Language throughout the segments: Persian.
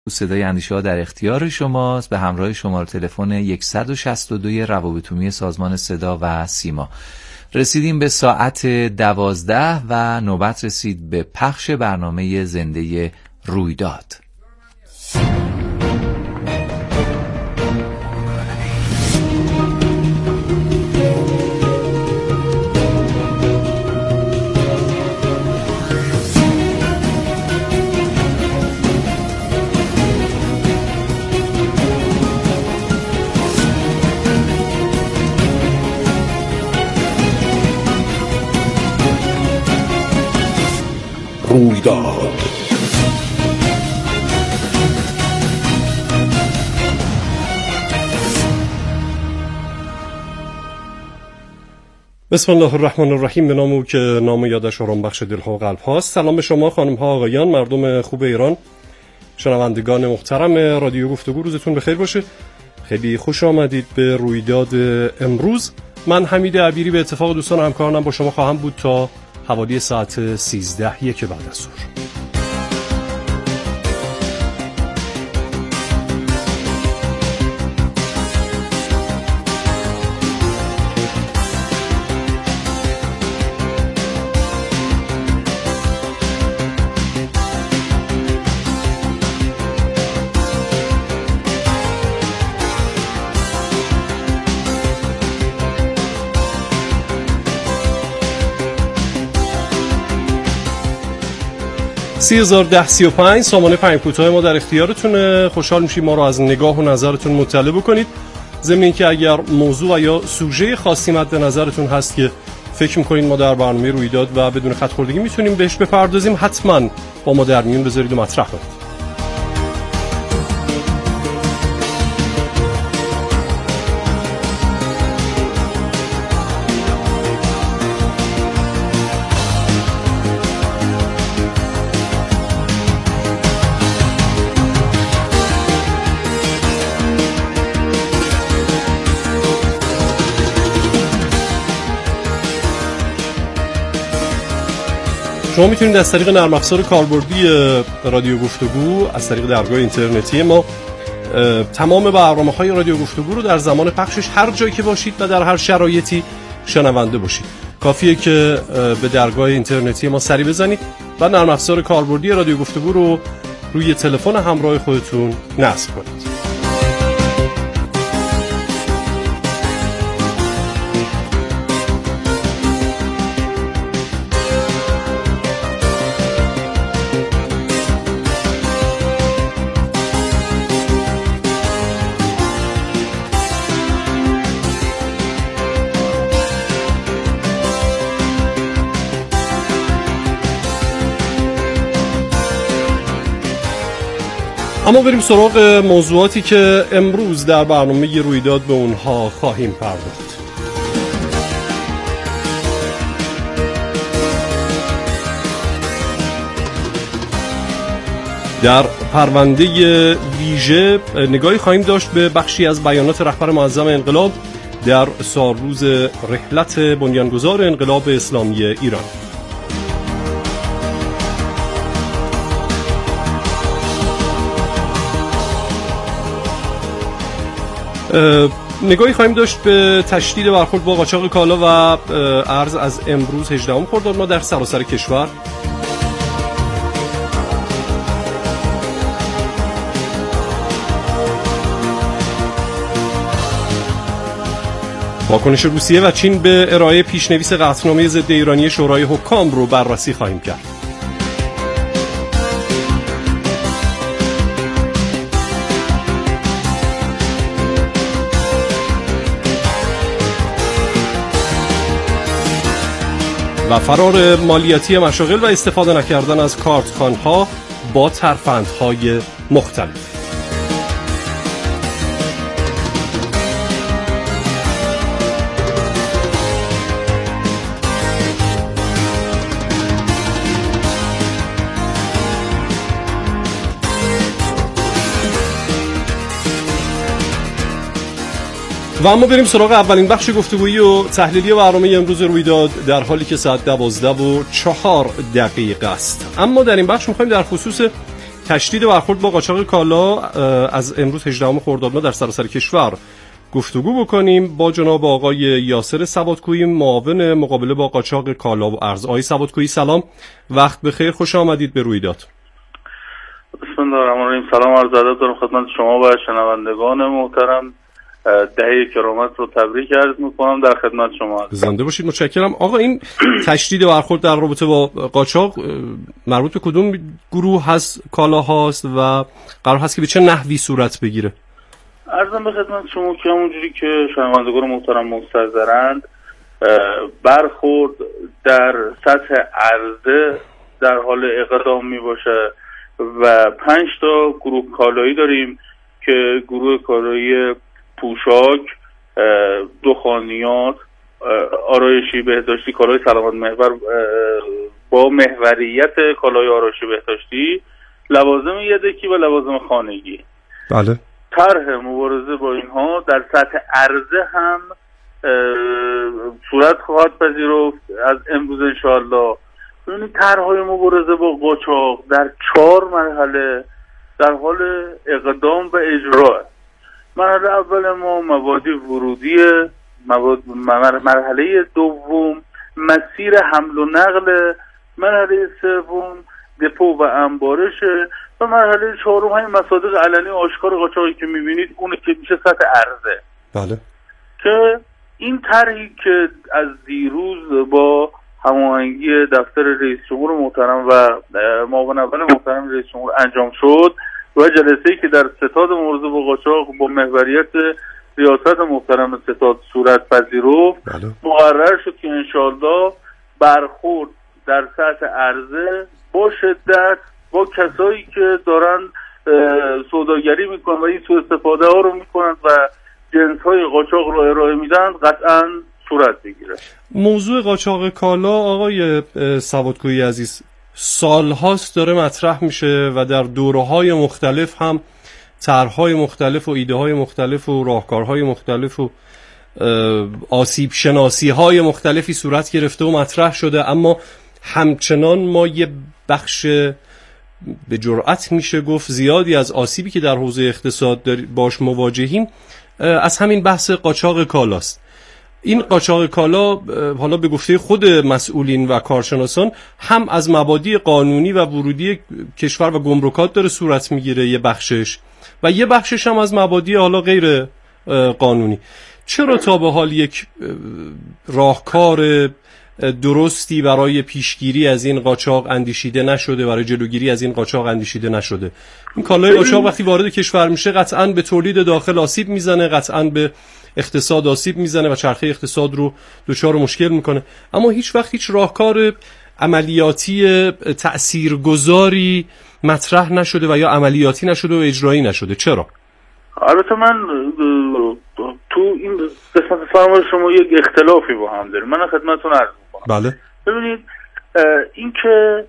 صدای اندیشه‌ها در اختیار شماست، به همراه شماره تلفن 162 روابط عمومی سازمان صدا و سیما. رسیدیم به ساعت 12 و نوبت رسید به پخش برنامه زنده رویداد. رویداد. بسم الله الرحمن الرحیم. به نام او که نام یادش آرام بخش دلها و قلب هاست. سلام به شما خانم ها آقایان، مردم خوب ایران، شنوندگان محترم رادیو گفتگو، روزتون بخیر باشه. خیلی خوش آمدید به رویداد امروز. من حمید عبیری به اتفاق دوستان و همکارانم با شما خواهم بود تا حوالی ساعت 13 یک بعد از ظهر. $30,1035 سامانه پیام کوتاه ما در اختیارتونه. خوشحال میشیم ما رو از نگاه و نظرتون مطلع بکنید. ضمن اینکه اگر موضوع و یا سوژه خاصی مد نظرتون هست که فکر میکنید ما در برنامه رویداد و بدون خط خوردگی میتونیم بهش بپردازیم، حتما با ما در میون بذارید و مطرح کنید. شما میتونید از طریق نرم افزار کاربردی رادیو گفتگو، از طریق درگاه اینترنتی ما، تمام برنامه‌های رادیو گفتگو رو در زمان پخشش هر جایی که باشید و در هر شرایطی شنونده باشید. کافیه که به درگاه اینترنتی ما سری بزنید و نرم افزار کاربردی رادیو گفتگو رو روی تلفن همراه خودتون نصب کنید. اما بریم سراغ موضوعاتی که امروز در برنامه رویداد به اونها خواهیم پرداخت. در پرونده ویژه نگاهی خواهیم داشت به بخشی از بیانات رهبر معظم انقلاب در سالروز رحلت بنیانگذار انقلاب اسلامی ایران. نگاهی خواهیم داشت به تشدید برخورد با قاچاق کالا و ارز از امروز 18 خرداد ماه در سراسر کشور. واکنش روسیه و چین به ارائه پیشنویس قطعنامه ضد ایرانی شورای حکام رو بررسی خواهیم کرد. و فرار مالیاتی مشاغل و استفاده نکردن از کارتخوان‌ها با ترفندهای مختلف. و اما بریم سراغ اولین بخش گفتگویی و تحلیلی برنامه امروز رویداد، در حالی که ساعت 12:04 است. اما در این بخش می‌خوایم در خصوص تشدید برخورد با قاچاق کالا از امروز 18 خرداد ماه در سراسر کشور گفتگو بکنیم با جناب آقای یاسر سوادکویی، معاون مقابله با قاچاق کالا و ارز. آقای سوادکویی سلام، وقت بخیر، خوش آمدید به رویداد. بسم الله الرحمن الرحیم. سلام عرض ادب دارم خدمت شما و شنوندگان محترم. دهه کرامت رو تبریک عرض میکنم، در خدمت شما. زنده باشید، متشکرم. آقا این تشدید برخورد در رابطه با قاچاق مربوط به کدوم گروه هست، کالا هاست و قرار هست که به چه نحوی صورت بگیره؟ عرضم به خدمت شما که همونجوری که شنوندگان محترم مستحضرند، برخورد در سطح عرضه در حال اقدام می باشه و 5 تا گروه کالایی داریم که گروه کالایی پوشاک، دخانیات، آرایشی بهداشتی، کالای سلامت محور با محوریت کالای آرایشی بهداشتی، لوازم یدکی و لوازم خانگی. بله. طرح مبارزه با اینها در سطح عرضه هم صورت خواهد پذیرفت از امروز انشاءالله. ببینید طرح‌های مبارزه با قاچاق در 4 مرحله در حال اقدام و اجرا. مرحله اول ما مواد ورودی، مرحله دوم مسیر حمل و نقل، مرحله سوم دپو و انبارش و مرحله چهارم های مصادیق علنی آشکار قاچاقی که میبینید اونه که میشه سطح عرضه. بله. که این طرحی که از دیروز با هماهنگی دفتر رئیس جمهور محترم و معاون اول محترم رئیس جمهور انجام شد و جلسه‌ای که در ستاد مبارزه با قاچاق با محوریت ریاست محترم ستاد صورت پذیرفت، مقرر شد که انشاءالله برخورد در سطح عرضه با شدت با کسایی که دارن سوداگری میکنن و این سوء استفاده ها رو میکنن و جنس های قاچاق رو ارائه میدن قطعا صورت بگیره. موضوع قاچاق کالا آقای سوادکویی عزیز سالهاست داره مطرح میشه و در دوره‌های مختلف هم طرح‌های مختلف و ایده‌های مختلف و راهکارهای مختلف و آسیب شناسی‌های مختلفی صورت گرفته و مطرح شده، اما همچنان ما یه بخش به جرأت میشه گفت زیادی از آسیبی که در حوزه اقتصاد باش مواجهیم از همین بحث قاچاق کالاست. این قاچاق کالا حالا به گفته خود مسئولین و کارشناسان هم از مبادی قانونی و ورودی کشور و گمرکات داره صورت میگیره یه بخشش، و یه بخشش هم از مبادی حالا غیر قانونی. چرا تا به حال یک راهکار درستی برای پیشگیری از این قاچاق اندیشیده نشده، برای جلوگیری از این قاچاق اندیشیده نشده؟ این کالای قاچاق وقتی وارد کشور میشه قطعاً به تولید داخل آسیب میزنه، قطعاً به اقتصاد آسیب میزنه و چرخه اقتصاد رو دچار مشکل میکنه، اما هیچ وقت هیچ راهکار عملیاتی تأثیرگذاری مطرح نشده و یا عملیاتی نشده و اجرایی نشده. چرا؟ البته من تو این قسمت فرمایش شما یک اختلافی با هم داریم، من خدمتتون عرض میکنم. بله. ببینید این که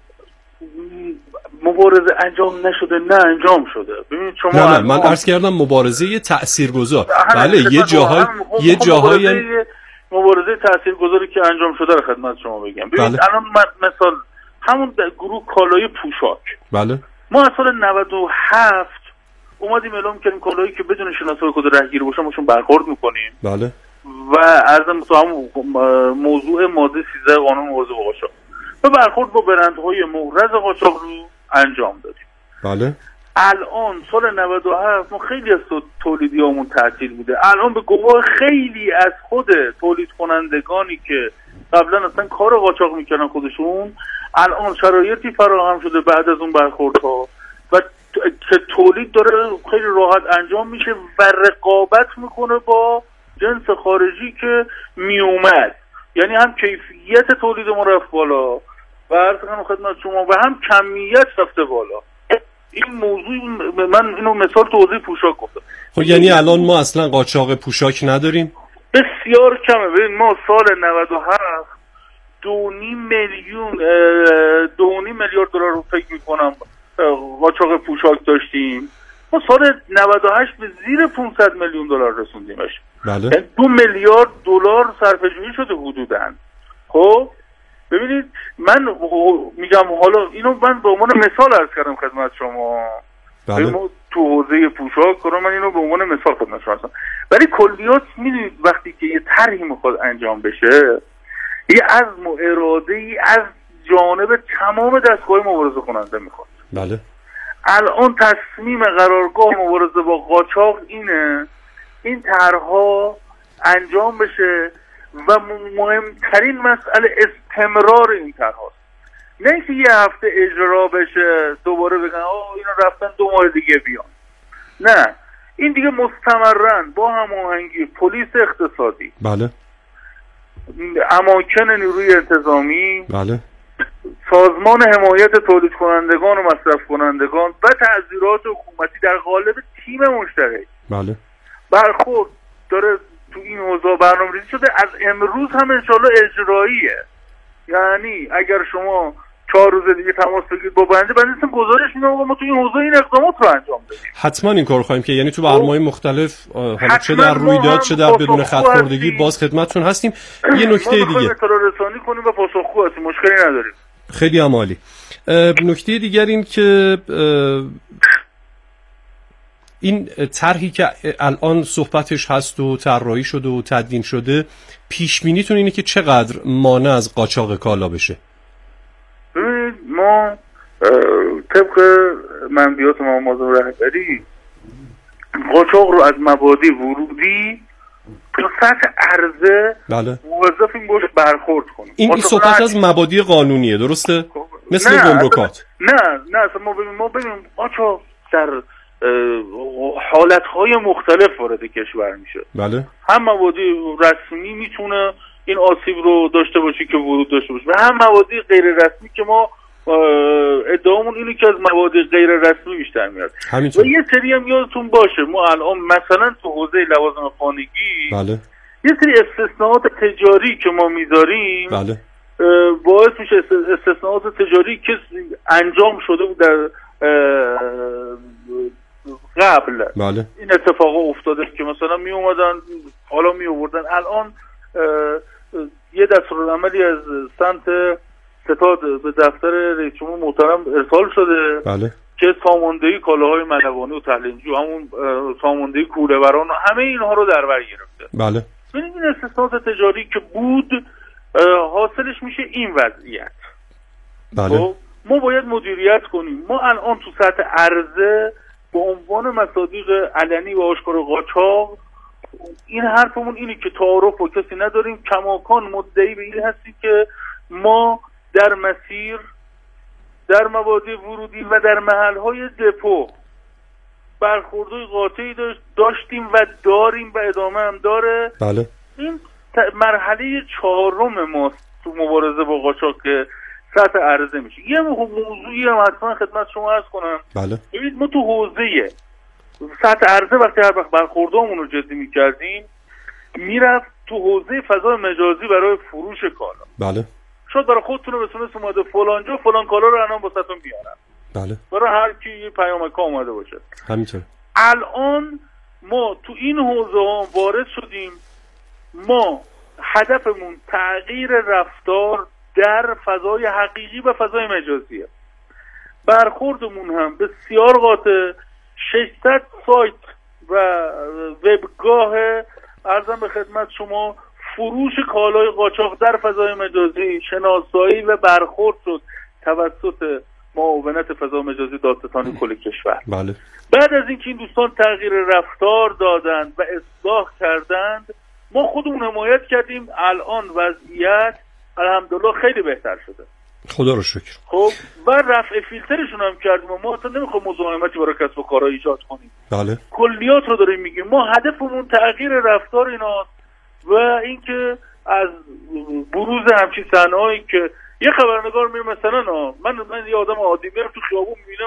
مبارزه انجام نشده، نه انجام شده. ببینید شما نه من عرض کردم مبارزه تاثیرگذار. بله یه جاهای مبارزه تاثیرگذاری که انجام شده رو خدمت شما بگم. ببینید الان مثال همون گروه کالای پوشاک. بله. ما از سال 97 اومدیم اعلام کردیم کالایی که بدون شناسایی کد رهگیری باشه ماشون برخورد میکنیم. بله. و عرضم تو همون موضوع ماده 13 قانون مبارزه با قاچاق و برخورد با برندهای محرز قاچاق رو انجام دادیم. بله. الان سال 97 ما خیلی از تولیدیامون تعطیل بوده. الان به گواه خیلی از خود تولید کنندگانی که قبلا اصلا کار قاچاق میکنن خودشون، الان شرایطی فراهم شده بعد از اون برخوردها و که تولید داره خیلی راحت انجام میشه و رقابت میکنه با جنس خارجی که میومد. یعنی هم کیفیت تولید ما رفت بالا و عرض کنم خدمت شما و هم کمیت رفته بالا. این موضوع من اینو مثال تو حوزه پوشاک گفتم. خب یعنی الان ما اصلا قاچاق پوشاک نداریم؟ بسیار کمه. ببین ما سال 97 2.5 میلیارد دلار رو فکر میکنم قاچاق پوشاک داشتیم. ما سال 98 به زیر 500 میلیون دلار رسوندیمش. بله. 2 میلیارد دلار صرفه‌جویی شده حدوداً. خب ببینید من میگم حالا اینو من به عنوان مثال عرض کردم خدمت شما. بله. ما تو حوزه پوشاک کردم، من اینو به عنوان مثال خدمت شما هستم. ولی کلیات میدونید وقتی که یه طرحی میخواد انجام بشه، یه عزم و اراده ای از جانب تمام دستگاه مبارزه کننده میخواد. بله. الان تصمیم قرارگاه مبارزه با قاچاق اینه این طرحها انجام بشه و مهمترین مسئله استمرار این طرحاست. نه اینکه یه هفته اجرا بشه دوباره بگن اینا رفتن 2 ماه دیگه بیان. نه، این دیگه مستمرن با هماهنگی پلیس اقتصادی، بله، اماکن نیروی انتظامی، بله، سازمان حمایت تولید کنندگان و مصرف کنندگان و تعذیرات حکومتی در قالب تیم مشترک، بله، برخورد داره تو این حوزه برنامه‌ریزی شده. از امروز هم انشالله اجراییه. یعنی اگر شما 4 روز دیگه تماس بگیرید با بنده اصلا گزارش میدم ما تو این حوزه این اقدامات رو انجام بدیم. حتما این کار خواهیم که یعنی تو برنامه‌های مختلف حالا چه در رویداد چه در بدون خط خوردگی باز خدمتتون هستیم. یه نکته دیگه ما اطلاع رسانی کنیم و پاسخگو هستیم، مشکلی نداریم. خیلی عالی. نکته دیگر این که این طرحی که الان صحبتش هست و طراحی شده و تدوین شده، پیش بینیتون اینه که چقدر مانع از قاچاق کالا بشه؟ ببینید ما طبق منبعات موضوع رهبری قاچاق رو از مبادی ورودی تا سطح عرضه بله موظفیم باش برخورد کنیم. این صحبت از مبادی قانونیه، درسته؟ مثل گمرکات. نه اصلا ما ببینیم قاچاق در حالتهای مختلف وارد کشور میشه. بله. هم مبادی رسمی میتونه این آسیب رو داشته باشه که ورود داشته باشه و هم مبادی غیر رسمی که ما ادعامون اینه که از مبادی غیر رسمی بیشتر میاد. و یه سری هم یادتون باشه ما الان مثلا تو حوزه لوازم خانگی بله یه سری استثناءات تجاری که ما میذاریم بله باعث میشه استثناءات تجاری که انجام شده بود در قبل بله این اتفاق افتاده که مثلا می اومدن حالا می آوردن. الان یه دستورالعملی از سمت ستاد به دفتر رئیس جمهور محترم ارسال شده بله که ساماندهی کالاهای ملوانی و تحلیل‌جو همون ساماندهی کوله‌بران و همه اینها رو در بر گرفته. بله ببینید این استثناءات تجاری که بود حاصلش میشه این وضعیت. بله ما باید مدیریت کنیم. ما الان تو سطح عرضه به عنوان مصادیق علنی و آشکار قاچاق این حرفمون اینه که تعارف با کسی نداریم، کماکان مدعی به این هستیم که ما در مسیر در مبادی ورودی و در محلهای دپو برخوردهای قاطعی داشتیم و داریم و ادامه هم داره. بله این مرحله 4 ماست تو مبارزه با قاچاق که سطح عرضه میشه. یه موضوعی هم حتما خدمت شما عرض کنم. بله ببینید ما تو حوزه سطح عرضه وقتی هر وقت برخوردامون رو جدی میکردیم میرفت تو حوزه فضای مجازی برای فروش کالا. بله شاید برای خودتون رو بسونست اومده فلانجا فلان کالا رو الان واسهتون بیارن. بله برای هر کی یه پیامک اومده باشه. همینطور الان ما تو این حوزه ها وارد شدیم. ما هدفمون تغییر رفتار در فضای حقیقی و فضای مجازیه. برخوردمون هم بسیار قاطع. 600 سایت و وبگاه عرضم به خدمت شما فروش کالای قاچاق در فضای مجازی شناسایی و برخورد شد توسط معاونت فضا مجازی دادستانی کل کشور. بله. بعد از اینکه این دوستان تغییر رفتار دادند و اصلاح کردند ما خودمون حمایت کردیم. الان وضعیت الحمدلله خیلی بهتر شده، خدا رو شکر. خب و رفع فیلترشون هم کردیم و ما اصلا نمیخوایم مزاحمتی برای کسب و کارها ایجاد کنیم. بله. کلیات رو داریم میگیم. ما هدفمون تغییر رفتار ایناست و اینکه از بروز همچین صحنه‌هایی که یه خبرنگار میره مثلا من یه آدم عادی میرم تو خیابون میبینم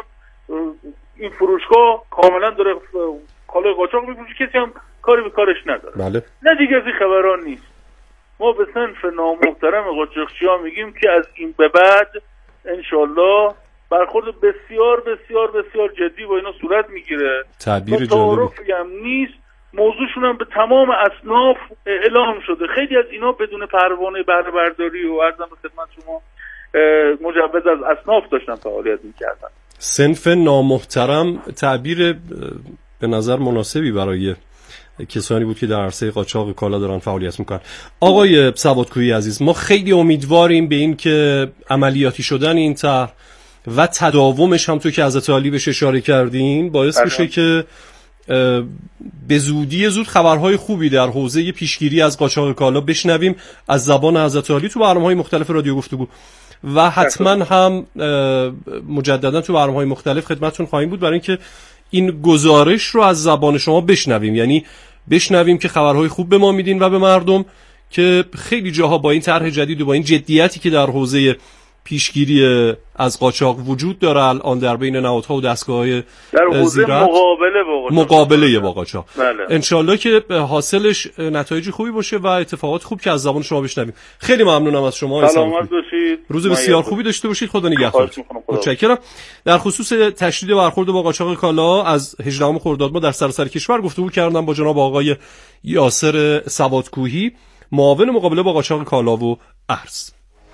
این فروشگاه کاملا داره کالای قاچاق میفروشه، کسی هم کاری به کارش نداره. بله. نه دیگه از این خبران نیست. ما به صنف نامحترم قاچاقچی‌ها میگیم که از این به بعد انشالله برخورد بسیار بسیار بسیار جدی با اینا صورت میگیره. تعبیر جالبی هم نیست. موضوعشون هم به تمام اصناف اعلام شده. خیلی از اینا بدون پروانه بهره برداری و عرضم به خدمت شما مجوز از اصناف داشتن فعالیت میکردن. صنف نامحترم تعبیر به نظر مناسبی برای کسانی بود که در عرصه قاچاق کالا دارن فعالیت میکنن. آقای سوادکویی عزیز، ما خیلی امیدواریم به این که عملیاتی شدن این طرح و تداومش هم تو که حضرت عالی بهش اشاره کردین باعث بشه که به زودی زود خبرهای خوبی در حوزه پیشگیری از قاچاق کالا بشنویم از زبان حضرت عالی تو برنامه‌های مختلف رادیو گفتگو و حتما هم مجددا تو برنامه‌های مختلف خدمتتون خواهیم بود برای اینکه این گزارش رو از زبان شما بشنویم، یعنی بشنویم که خبرهای خوب به ما میدین و به مردم که خیلی جاها با این طرح جدید و با این جدیتی که در حوزه پیشگیری از قاچاق وجود داره الان در بین نهادها و دستگاه‌های در حوزه مقابله با قاچاق، بله. انشالله که حاصلش نتایج خوبی باشه و اتفاقات خوب که از زبان شما بشنویم. خیلی ممنونم از شما. سلامت باشید. روز بسیار خوبی داشته باشید. خدا نگهدارتون. متشکرم. در خصوص تشدید برخورد با قاچاق کالا از 18 خرداد ما در سراسر کشور گفتگو کردم با جناب آقای یاسر سوادکویی، معاون مقابله با قاچاق کالا و ارز.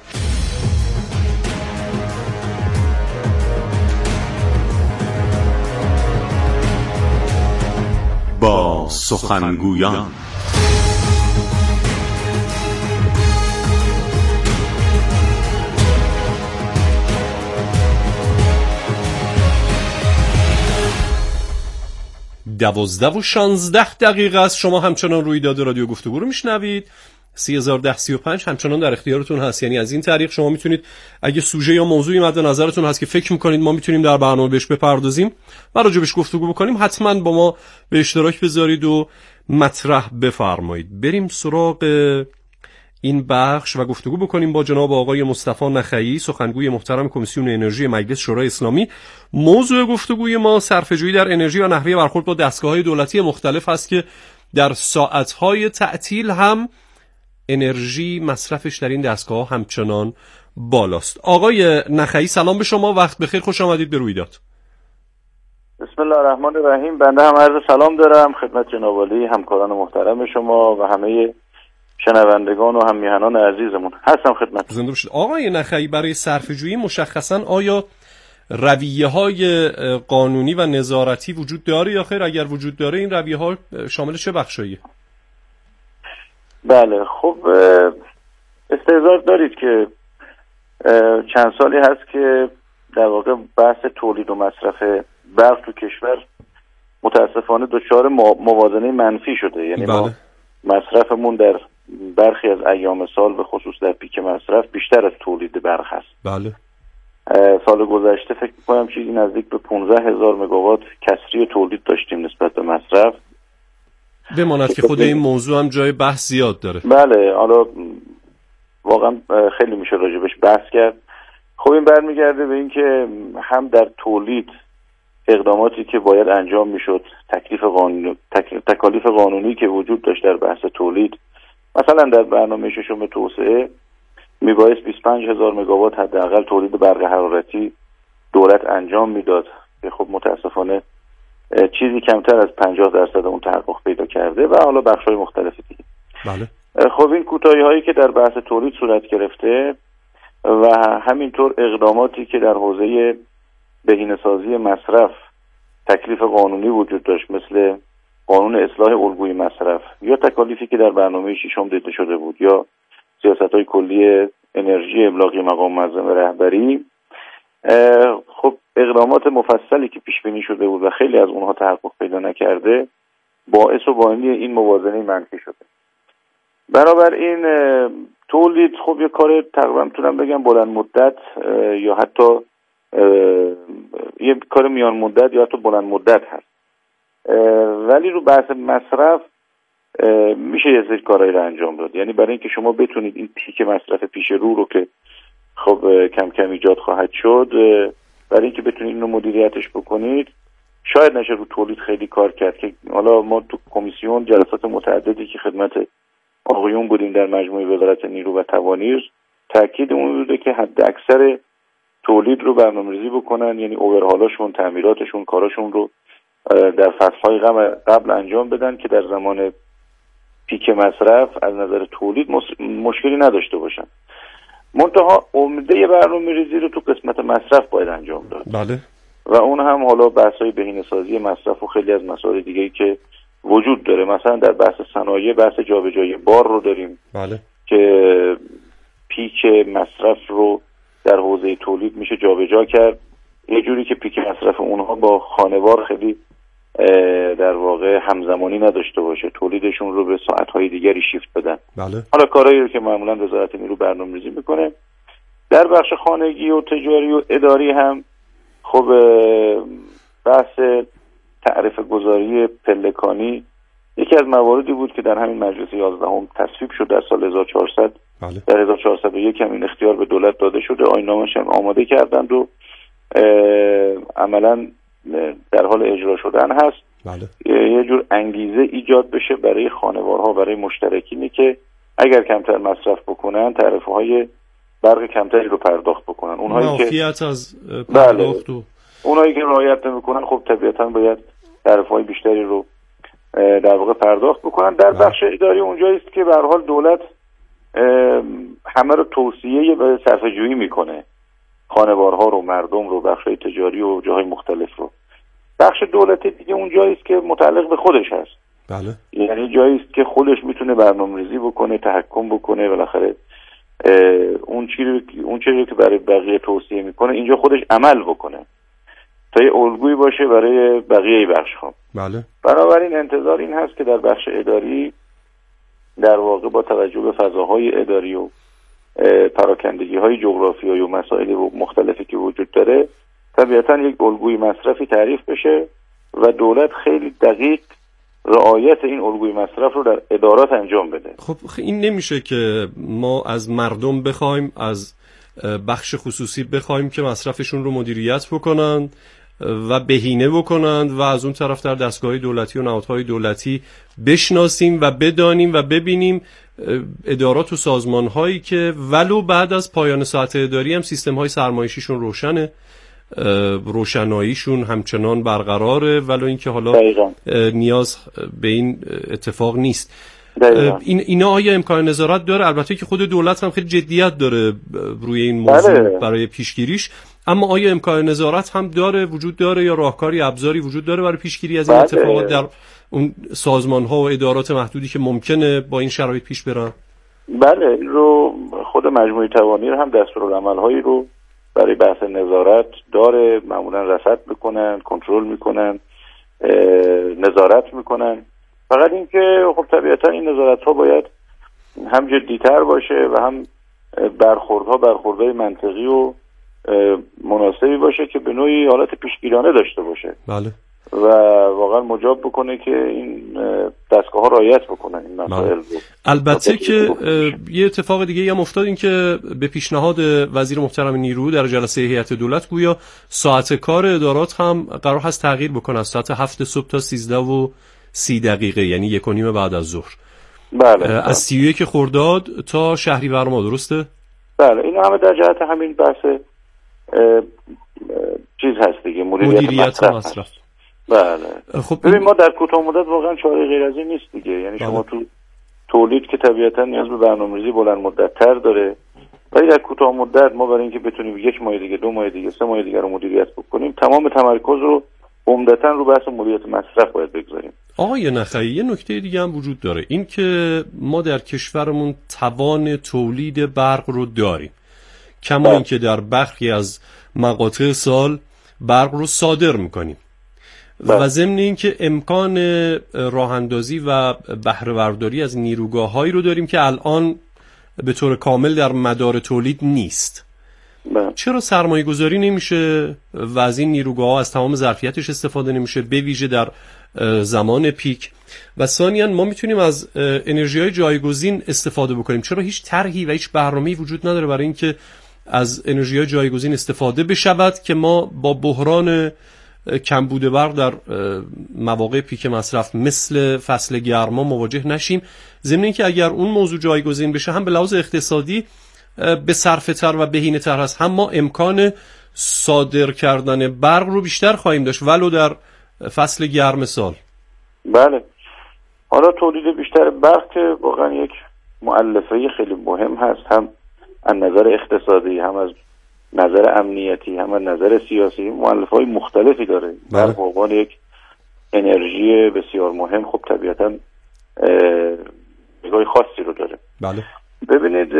با سخنگویان دوازده و 16 دقیقه است. شما همچنان رویداد رادیو گفتگو رو میشنوید. 301035 همچنان در اختیارتون هست، یعنی از این طریق شما میتونید اگه سوژه یا موضوعی مد نظرتون هست که فکر میکنید ما میتونیم در برنامه بهش بپردازیم و راجبش گفتگو بکنیم، حتما با ما به اشتراک بذارید و مطرح بفرمایید. بریم سراغ این بخش و گفتگو بکنیم با جناب آقای مصطفی نخعی، سخنگوی محترم کمیسیون انرژی مجلس شورای اسلامی. موضوع گفتگوی ما صرفه‌جویی در انرژی و نحوه برخورد با دستگاه‌های دولتی مختلف است که در ساعت‌های تعطیل هم انرژی مصرفش در این دستگاه همچنان بالاست. آقای نخعی سلام به شما، وقت بخیر، خوش آمدید به رویداد. بسم الله الرحمن الرحیم. بنده هم عرض سلام دارم خدمت جناب عالی، همکاران محترم شما و همه شنوندگان و هم میهنان عزیزمون. هستم خدمت. زنده باشید. آقای نخعی، برای صرفه‌جویی مشخصاً آیا رویه‌های قانونی و نظارتی وجود داره یا خیر؟ اگر وجود داره این رویه‌ها شامل چه بخشاییه؟ بله، خب استحضار دارید که چند سالی هست که در واقع بحث تولید و مصرف برق تو کشور متاسفانه دچار موازنه منفی شده. یعنی بله. ما مصرفمون در برخی از ایام سال به خصوص در پیک مصرف بیشتر از تولید برق هست. بله. سال گذشته فکر می‌کنم چیزی نزدیک به 15,000 مگاوات کسری تولید داشتیم نسبت به مصرف. بماند که خود این موضوع هم جای بحث زیاد داره. بله، حالا واقعا خیلی میشه راجبش بحث کرد. خب این برمیگرده به این که هم در تولید اقداماتی که باید انجام میشد، تکالیف قانونی که وجود داشت در بحث تولید، مثلا در برنامه ششم توسعه میبایست 25,000 مگاوات حداقل تولید برق حرارتی دولت انجام میداد که خب متاسفانه چیزی کمتر از 50% اون تحقق پیدا کرده و حالا بخش‌های مختلفی دیگه. بله. خب این کوتاهی‌هایی که در بحث تولید صورت گرفته و همینطور اقداماتی که در حوزه بهینه‌سازی مصرف تکلیف قانونی وجود داشت، مثل قانون اصلاح الگوی مصرف یا تکالیفی که در برنامه ششم دیده شده بود یا سیاست‌های کلی انرژی ابلاغی مقام معظم رهبری، خب اقدامات مفصلی که پیش بینی شده بود و خیلی از اونها تحقق پیدا نکرده باعث و بانی این موازنه منفی شده. بنابراین تولید خب یه کار تقریبا میتونم بگم بلند مدت یا حتی یه کار میان مدت یا حتی بلند مدت هست، ولی رو بحث مصرف میشه یه سری کارهایی رو انجام داد. یعنی برای اینکه شما بتونید این پیک مصرف پیش رو که خب کم کم ایجاد خواهد شد، برای اینکه بتونید اینو مدیریتش بکنید شاید نشه رو تولید خیلی کار کرد که حالا ما تو کمیسیون جلسات متعددی که خدمت آقایون بودیم در مجموعه وزارت نیرو و توانیر، تاکیدمون بوده که حد اکثر تولید رو برنامه‌ریزی بکنن، یعنی اوورهالاشون، تعمیراتشون، کاراشون رو در فصل‌های قبل انجام بدن که در زمان پیک مصرف از نظر تولید مشکلی نداشته باشن. منتها عمده برنامه‌ریزی رو تو قسمت مصرف باید انجام داد. بله. و اون هم حالا بحث‌های بهینه‌سازی مصرف و خیلی از مسائل دیگه‌ای که وجود داره. مثلا در بحث صنایع بحث جابجایی بار رو داریم. بله. که پیک مصرف رو در حوزه تولید میشه جابجا کرد یه جوری که پیک مصرف اونها با خانوار خیلی در واقع همزمانی نداشته باشه، تولیدشون رو به ساعت‌های دیگری شیفت بدن. بله. حالا کارهایی رو که معمولا وزارت نیرو برنامه‌ریزی میکنه. در بخش خانگی و تجاری و اداری هم خب بحث تعرفه گذاری پلکانی یکی از مواردی بود که در همین مجلس 11 تصویب شد در سال 1400. بله. در 1401 هم این اختیار به دولت داده شده، آیین‌نامه‌اش هم آماده کردند و عملاً در حال اجرا شدن هست. بله. یه جور انگیزه ایجاد بشه برای خانوارها، برای مشترکینی که اگر کمتر مصرف بکنن تعرفه‌های برق کمتری رو پرداخت بکنن. اونهایی که از پرداخت و اونهایی که رعایت نمی‌کنن خب طبیعتاً باید تعرفه‌های بیشتری رو در واقع پرداخت بکنن. در بخش اداری اونجایی است که به هر حال دولت همه رو توصیه به صرفه‌جویی میکنه، خانوارها رو، مردم رو، بخش‌های تجاری و جاهای مختلف رو. بخش دولتی دیگه اونجایی است که متعلق به خودش هست. بله. یعنی جایی است که خودش میتونه برنامه‌ریزی بکنه، تحکم بکنه، بالاخره اون چیزی که برای بقیه توصیه میکنه اینجا خودش عمل بکنه تا یه الگویی باشه برای بقیه بخش‌ها. بله. بنابراین انتظار این هست که در بخش اداری در واقع با توجه به فضاهای اداری و پراکندگی‌های جغرافیایی و مسائل مختلفی که وجود داره طبیعتاً یک الگوی مصرفی تعریف بشه و دولت خیلی دقیق رعایت این الگوی مصرف رو در ادارات انجام بده. خب این نمیشه که ما از مردم بخوایم، از بخش خصوصی بخوایم که مصرفشون رو مدیریت بکنن و بهینه بکنند و از اون طرف در دستگاه دولتی و نهادهای دولتی بشناسیم و بدانیم و ببینیم ادارات و سازمان‌هایی که ولو بعد از پایان ساعت اداری هم سیستم‌های سرمایشیشون روشنه، روشناییشون همچنان برقراره، ولو اینکه حالا نیاز به این اتفاق نیست. اینا آیا امکان نظارت داره؟ البته که خود دولت هم خیلی جدیت داره روی این موضوع برای پیشگیریش، اما آیا امکان نظارت هم داره، وجود داره، یا راهکاری، ابزاری وجود داره برای پیشگیری از این اتفاقات در اون سازمان‌ها و ادارات محدودی که ممکنه با این شرایط پیش برن؟ بله، این رو خود مجموعه توانیر هم دستورالعمل‌هایی رو برای بحث نظارت داره، معمولا رصد میکنن، کنترل میکنن، نظارت میکنن. فقط اینکه خب طبیعتا این نظارت‌ها باید هم جدی‌تر باشه و هم برخوردهای منطقی و مناسبی باشه که به نوعی حالت پیشگیرانه داشته باشه. بله. و واقعا مجاب بکنه که این دستگاه‌ها رعایت بکنن این مسائل رو. البته که یه اتفاق دیگه هم افتاد، این که به پیشنهاد وزیر محترم نیرو در جلسه هیئت دولت گویا ساعت کار ادارات هم قرار هست تغییر بکنه از ساعت 7 صبح تا 13:30 یعنی 1:30 بعد از ظهر. بله. از 31 خرداد تا شهریور ماه، درسته؟ بله، این همه در جهت همین بحث چیز هست دیگه، مدیریت مصرف. بله. خب ببین ما در کوتاه مدت واقعا چاره غیر از این نیست دیگه. یعنی شما تو تولید که طبیعتا نیاز به برنامه‌ریزی بلند مدت تر داره، ولی در کوتاه مدت ما برای اینکه بتونیم 1 ماه دیگه، 2 ماه دیگه، 3 ماه دیگه رو مدیریت بکنیم، تمام تمرکز رو عمدتاً رو بحث مدیریت مصرف باید بگذاریم. آقای نخعی، یه نکته دیگه هم وجود داره، این که ما در کشورمون توان تولید برق رو داریم، کما اینکه در برخی از مقاطع سال برق رو صادر میکنیم و ضمن این که امکان راه اندازی و بهره برداری از نیروگاه‌هایی رو داریم که الان به طور کامل در مدار تولید نیست. چرا سرمایه گذاری نمیشه و از این نیروگاه‌ها از تمام ظرفیتش استفاده نمیشه، به ویژه در زمان پیک؟ و ثانیاً ما میتونیم از انرژی‌های جایگزین استفاده بکنیم، چرا هیچ طرحی و هیچ برنامه‌ای وجود نداره برای اینکه از انرژی‌های جایگزین استفاده بشود که ما با بحران کمبود برق در مواقع پیک مصرف مثل فصل گرما مواجه نشیم؟ ضمن اینکه اگر اون موضوع جایگزین بشه هم به لحاظ اقتصادی به صرفه تر و بهینه تر هست، هم ما امکان صادر کردن برق رو بیشتر خواهیم داشت ولو در فصل گرم سال. بله. حالا تولید بیشتر برق که واقعا یک مؤلفه خیلی مهم هست، هم از نظر اقتصادی، هم از نظر امنیتی، هم از نظر سیاسی. مؤلفه‌های مختلفی داره. برق به عنوان یک انرژی بسیار مهم خب طبیعتاً نگاه خاصی رو داره. بله. ببینید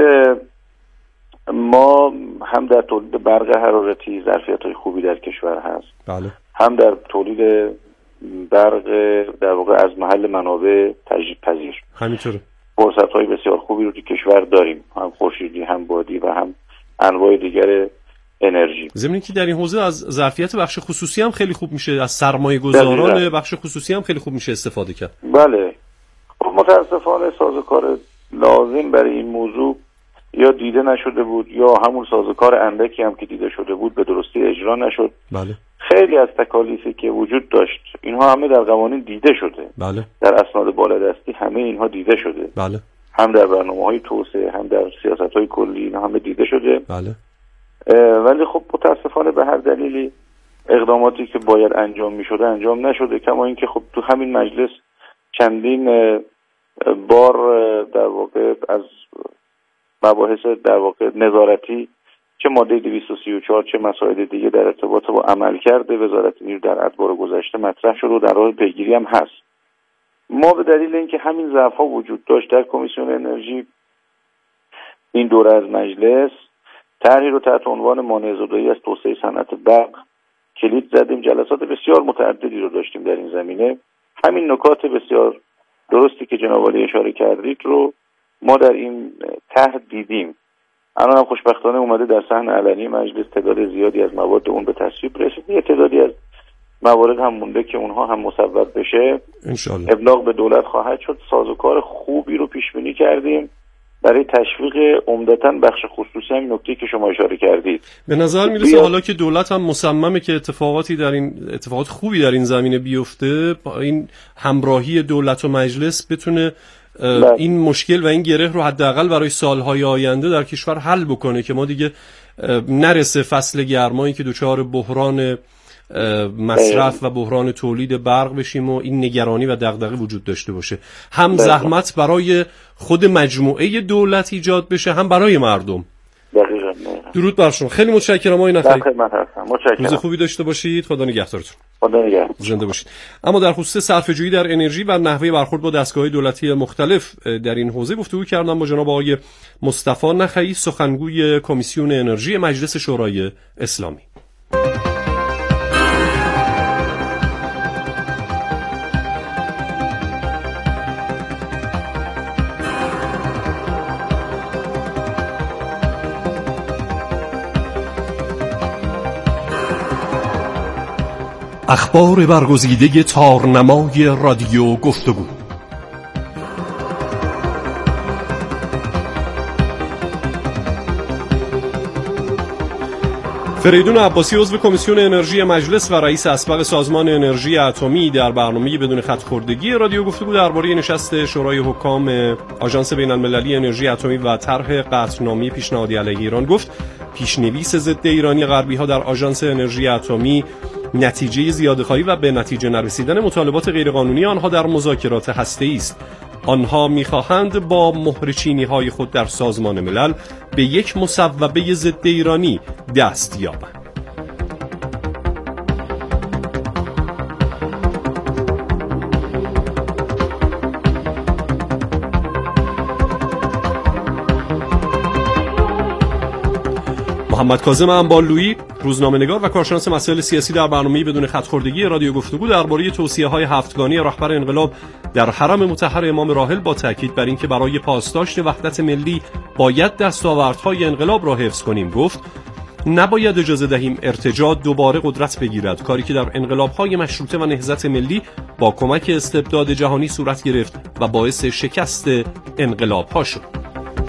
ما هم در تولید برق حرارتی ظرفیت‌های خوبی در کشور هست. بله. هم در تولید برق در واقع از محل منابع تجدید پذیر. همینطوره. فرصت‌های بسیار خوبی رو تو کشور داریم، هم خورشیدی، هم بادی و هم انواع دیگر انرژی. ضمن اینکه در این حوزه از ظرفیت بخش خصوصی هم خیلی خوب میشه، از سرمایه‌گذاران بخش خصوصی هم خیلی خوب میشه استفاده کرد. بله. خب متاسفانه سازوکار لازم برای این موضوع یا دیده نشده بود یا همون سازوکار اندکی هم که دیده شده بود به درستی اجرا نشد. بله. خیلی از تکالیفی که وجود داشت اینها همه در قوانین دیده شده. بله. در اسناد بالادستی همه اینها دیده شده. بله. هم در برنامه‌های توسعه، هم در سیاست‌های کلی اینها همه دیده شده. بله. ولی خب متاسفانه به هر دلیلی اقداماتی که باید انجام می‌شده انجام نشده. کما اینکه خب تو همین مجلس چندین بار در واقع از مباحث در واقع نظارتی، چه ماده 234 چه مسائل دیگه در ارتباط با عملکرد وزارت نیرو در ادوار گذشته مطرح شده و در راه پیگیری هم هست. ما به دلیل اینکه همین ضعف‌ها وجود داشت در کمیسیون انرژی این دوره از مجلس طرحی رو تحت عنوان مانع‌زدایی از توسعه صنعت برق کلید زدیم. جلسات بسیار متعددی رو داشتیم در این زمینه. همین نکات بسیار درستی که جناب عالی اشاره کردید رو ما در این طرح دیدیم. الان هم خوشبختانه اومده در صحن علنی مجلس، تعداد زیادی از مواد اون به تصویب رسید. یه تعدادی از موارد هم مونده که اونها هم مصوب بشه، انشالله ابلاغ به دولت خواهد شد. سازوکار خوبی رو پیش بینی کردیم برای تشویق عمدتاً بخش خصوصی، هم نکته که شما اشاره کردید. به نظر میرسه حالا که دولت هم مصممه که اتفاقات خوبی در این زمینه بیفته، این همراهی دولت و مجلس بتونه این مشکل و این گره رو حداقل برای سالهای آینده در کشور حل بکنه که ما دیگه نرسه فصل گرمایی که دچار بحران مصرف و بحران تولید برق بشیم و این نگرانی و دغدغه وجود داشته باشه. هم زحمت برای خود مجموعه دولت ایجاد بشه، هم برای مردم. دقیقاً. درود بر شما. خیلی متشکرم آقای نفعی. متشکرم. روز خوبی داشته باشید. خدا نگهدارتون. خدا نگهدار. زنده باشید. اما در خصوص صرفه‌جویی در انرژی و نحوه برخورد با دستگاه‌های دولتی مختلف در این حوزه گفتگو کردم با جناب آقای مصطفی نخعی، سخنگوی کمیسیون انرژی مجلس شورای اسلامی. اخبار برگزیده تارنمای رادیو گفتگو. فریدون عباسی عضو کمیسیون انرژی مجلس و رئیس اسبق سازمان انرژی اتمی در برنامه بدون خط خوردگی رادیو گفتگو درباره نشست شورای حکام آژانس بین‌المللی انرژی اتمی و طرح قطعنامه پیشنهادی علیه ایران گفت پیش‌نویس ضد ایرانی غربی‌ها در آژانس انرژی اتمی نتیجه زیاده‌خواهی و به نتیجه نرسیدن مطالبات غیرقانونی آنها در مذاکرات هسته‌ای است. آنها می‌خواهند با مهر چینی‌های خود در سازمان ملل به یک مصوبه ضد ایرانی دست یابند. محمد کاظم انبالویی، روزنامه‌نگار و کارشناس مسائل سیاسی در برنامه بدون خط خوردگی رادیو گفتگو درباره توصیه‌های هفتگانی رهبر انقلاب در حرم مطهر امام راحل با تاکید بر اینکه برای پاسداشت وحدت ملی باید دستاوردهای انقلاب را حفظ کنیم گفت نباید اجازه دهیم ارتجاع دوباره قدرت بگیرد، کاری که در انقلاب‌های مشروطه و نهضت ملی با کمک استبداد جهانی صورت گرفت و باعث شکست انقلاب‌ها شد.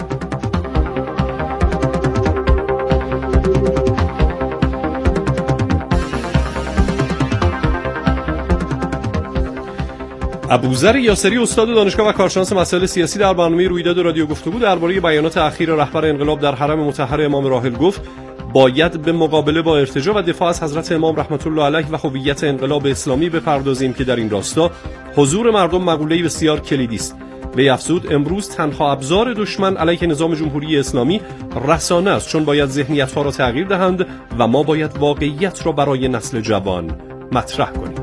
ابوذر یاسری، استاد دانشگاه و کارشناس مسائل سیاسی در برنامه رویداد رادیو گفتگو درباره بیانات اخیر رهبر انقلاب در حرم مطهر امام راحل گفت باید به مقابله با ارتجاع و دفاع از حضرت امام رحمت الله علیه و هویت انقلاب اسلامی بپردازیم که در این راستا حضور مردم مقوله‌ای بسیار کلیدی است. وی افزود امروز تنها ابزار دشمن علیه نظام جمهوری اسلامی رسانه است، چون باید ذهنیت‌ها را تغییر دهند و ما باید واقعیت را برای نسل جوان مطرح کنیم.